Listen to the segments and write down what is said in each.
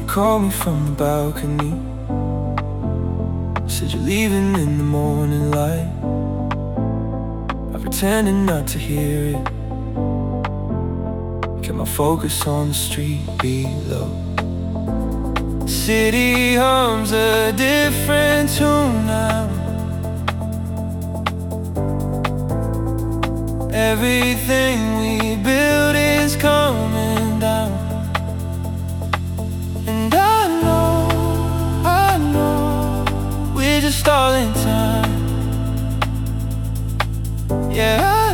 called me from the balcony. Said you're leaving in the morning light. I pretended not to hear it. Kept my focus on the street below. The city hums a different tune now. Everything we built is coming down. And I know we're just stalling time. Yeah, I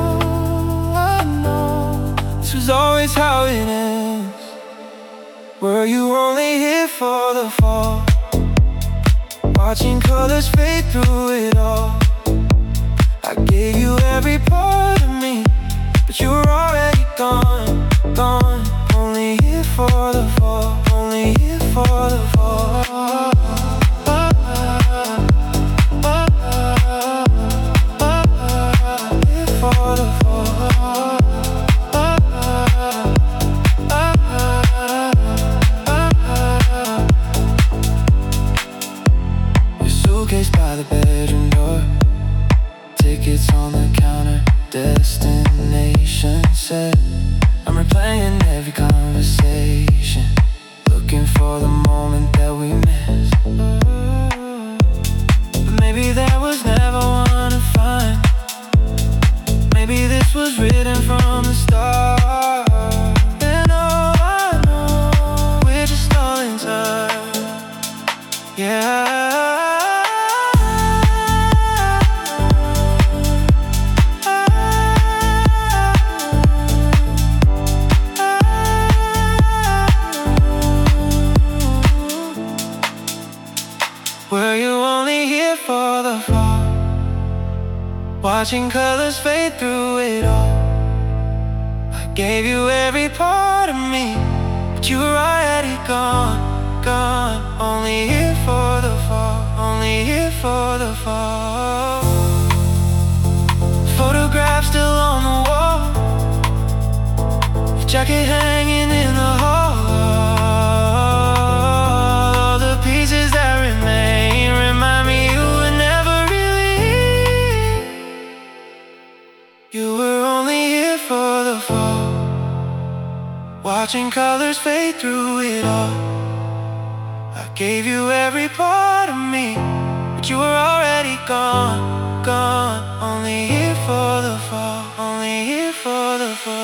know this was always how it ends. Were you only here for the fall? Watching colors fade through it all. I gave you every part of me, but you were already gone, gone. Only here for the fall, only here for the fall. Here for the fall. Your suitcase by the bedroom door, tickets on the counter, destination set. I'm replaying every conversation, looking for the moment that we missed. But maybe that was never one to find. Maybe this was written from the start. And oh, I know we're just stalling time. Yeah. Were you only here for the fall? Watching colors fade through it all. I gave you every part of me, but you were already gone, gone. Only here for the fall, only here for the fall. Photograph still on the wall, your jacket hanging in the hall. All the pieces that remain remind me you were never really here. You were only here for the fall. Watching colors fade through it all. I gave you every part of me, but you were already gone, gone. Only here for the fall, only here for the fall.